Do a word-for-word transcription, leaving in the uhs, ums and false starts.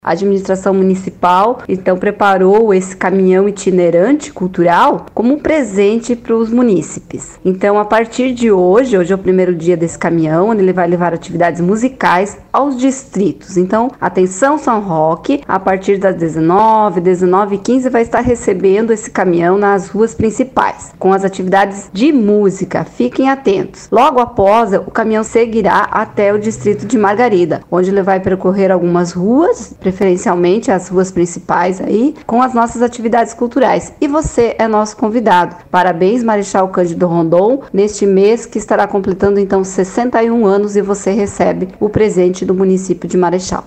A administração municipal, então, preparou esse caminhão itinerante cultural como um presente para os munícipes. Então, a partir de hoje, hoje é o primeiro dia desse caminhão, onde ele vai levar atividades musicais aos distritos. Então, atenção São Roque, a partir das dezenove, dezenove e quinze vai estar recebendo esse caminhão nas ruas principais, com as atividades de música. Fiquem atentos. Logo após, o caminhão seguirá até o distrito de Margarida, onde ele vai percorrer algumas ruas, preferencialmente as ruas principais aí, com as nossas atividades culturais. E você é nosso convidado. Parabéns, Marechal Cândido Rondon, neste mês que estará completando então sessenta e um anos, e você recebe o presente do município de Marechal.